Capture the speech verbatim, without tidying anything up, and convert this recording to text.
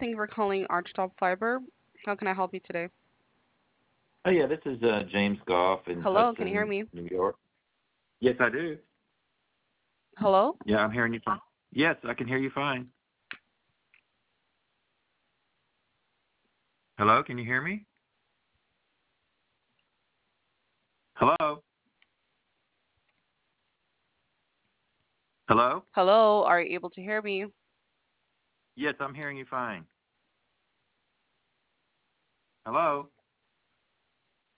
Thank you for calling Archtop Fiber. How can I help you today? Oh yeah, this is uh, James Goff in Hello, can you hear Hudson, me? New York. Yes, I do. Hello? Yeah, I'm hearing you fine. Yes, I can hear you fine. Hello, can you hear me? Hello? Hello? Hello, are you able to hear me? Yes, I'm hearing you fine. Hello?